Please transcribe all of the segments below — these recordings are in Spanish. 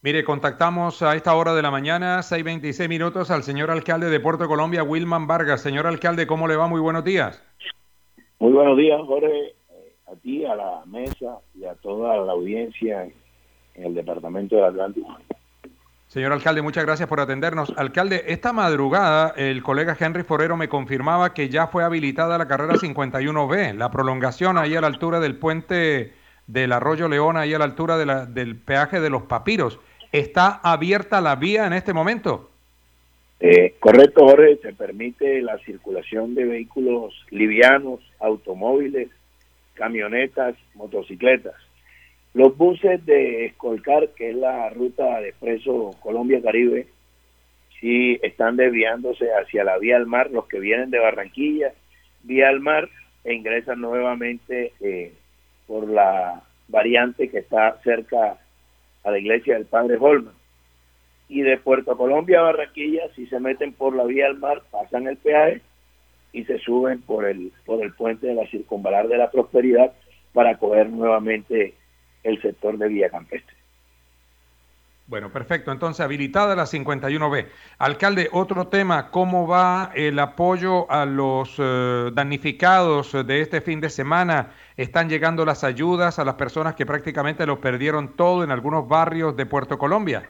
Mire, contactamos a esta hora de la mañana, 6:26 minutos, al señor alcalde de Puerto Colombia, Wilman Vargas. Señor alcalde, ¿cómo le va? Muy buenos días. Muy buenos días, Jorge, a ti, a la mesa y a toda la audiencia en el departamento del Atlántico. Señor alcalde, muchas gracias por atendernos. Alcalde, esta madrugada el colega Henry Forero me confirmaba que ya fue habilitada la carrera 51B, la prolongación ahí a la altura del puente del Arroyo León, ahí a la altura del peaje de los Papiros. ¿Está abierta la vía en este momento? Correcto, Jorge, se permite la circulación de vehículos livianos, automóviles, camionetas, motocicletas. Los buses de Escolcar, que es la ruta de Expreso Colombia-Caribe, sí están desviándose hacia la vía al mar, los que vienen de Barranquilla, vía al mar, e ingresan nuevamente por la variante que está cerca a la iglesia del Padre Holman. Y de Puerto Colombia a Barranquilla, si se meten por la vía al mar, pasan el peaje y se suben por el puente de la Circunvalar de la Prosperidad para coger nuevamente el sector de Vía Campestre. Bueno, perfecto. Entonces, habilitada la 51B. Alcalde, otro tema, ¿cómo va el apoyo a los damnificados de este fin de semana? ¿Están llegando las ayudas a las personas que prácticamente lo perdieron todo en algunos barrios de Puerto Colombia?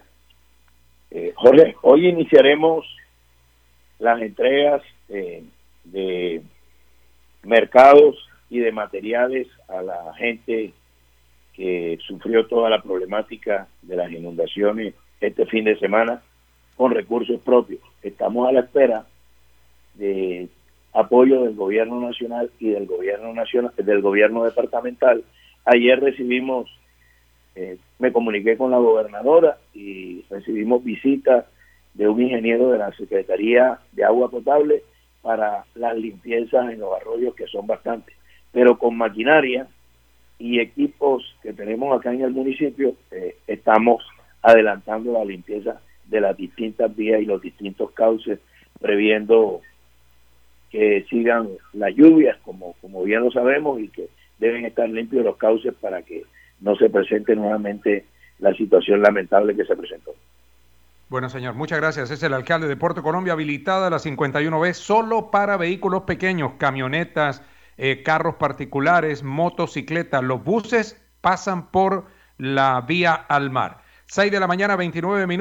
Jorge, hoy iniciaremos las entregas de mercados y de materiales a la gente que sufrió toda la problemática de las inundaciones este fin de semana con recursos propios. Estamos a la espera de apoyo del gobierno nacional y del gobierno departamental. Ayer recibimos, me comuniqué con la gobernadora y recibimos visita de un ingeniero de la Secretaría de Agua Potable para las limpiezas en los arroyos, que son bastantes, pero con maquinaria y equipos que tenemos acá en el municipio, estamos adelantando la limpieza de las distintas vías y los distintos cauces, previendo que sigan las lluvias, como bien lo sabemos, y que deben estar limpios los cauces para que no se presente nuevamente la situación lamentable que se presentó. Bueno, señor, muchas gracias. Es el alcalde de Puerto Colombia, habilitada la 51B solo para vehículos pequeños, camionetas, carros particulares, motocicletas. Los buses pasan por la vía al mar. 6 de la mañana, 29 minutos.